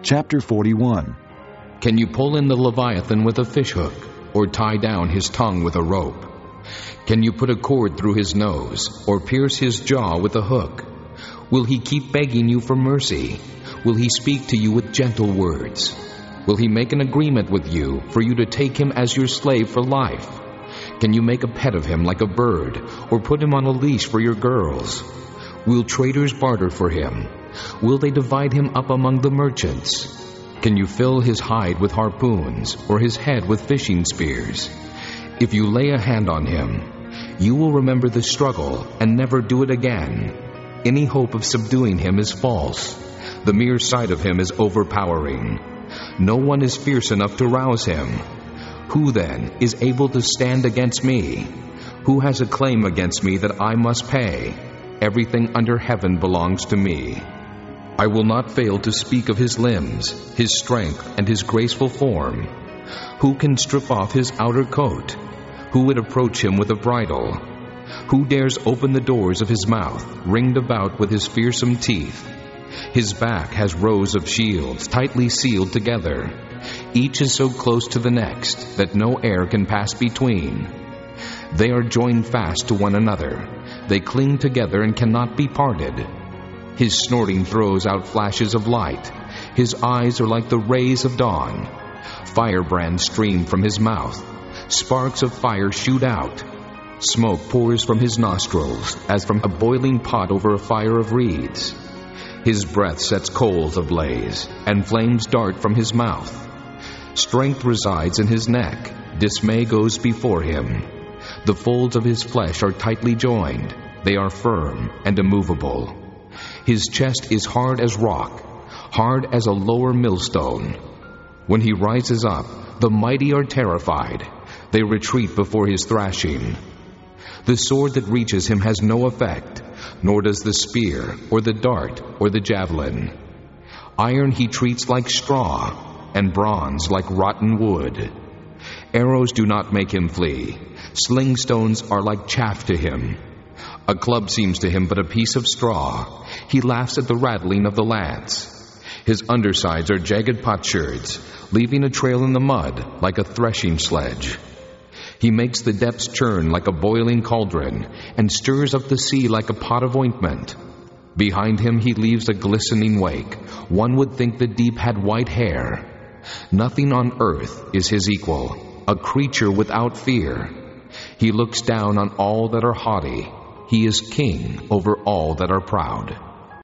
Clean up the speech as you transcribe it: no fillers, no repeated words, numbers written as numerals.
Chapter 41. Can you pull in the Leviathan with a fishhook, or tie down his tongue with a rope? Can you put a cord through his nose, or pierce his jaw with a hook? Will he keep begging you for mercy? Will he speak to you with gentle words? Will he make an agreement with you for you to take him as your slave for life? Can you make a pet of him like a bird, or put him on a leash for your girls? Will traders barter for him? Will they divide him up among the merchants? Can you fill his hide with harpoons, or his head with fishing spears? If you lay a hand on him, you will remember the struggle and never do it again. Any hope of subduing him is false. The mere sight of him is overpowering. No one is fierce enough to rouse him. Who then is able to stand against me? Who has a claim against me that I must pay? Everything under heaven belongs to me. I will not fail to speak of his limbs, his strength, and his graceful form. Who can strip off his outer coat? Who would approach him with a bridle? Who dares open the doors of his mouth, ringed about with his fearsome teeth? His back has rows of shields, tightly sealed together. Each is so close to the next that no air can pass between. They are joined fast to one another. They cling together and cannot be parted. His snorting throws out flashes of light. His eyes are like the rays of dawn. Firebrands stream from his mouth. Sparks of fire shoot out. Smoke pours from his nostrils, as from a boiling pot over a fire of reeds. His breath sets coals ablaze, and flames dart from his mouth. Strength resides in his neck. Dismay goes before him. The folds of his flesh are tightly joined. They are firm and immovable. His chest is hard as rock, hard as a lower millstone. When he rises up, the mighty are terrified. They retreat before his thrashing. The sword that reaches him has no effect, nor does the spear, or the dart, or the javelin. Iron he treats like straw, and bronze like rotten wood. Arrows do not make him flee. Sling stones are like chaff to him. A club seems to him but a piece of straw. He laughs at the rattling of the lance. His undersides are jagged potsherds, leaving a trail in the mud like a threshing sledge. He makes the depths churn like a boiling cauldron, and stirs up the sea like a pot of ointment. Behind him he leaves a glistening wake. One would think the deep had white hair. Nothing on earth is his equal, a creature without fear. He looks down on all that are haughty. He is king over all that are proud.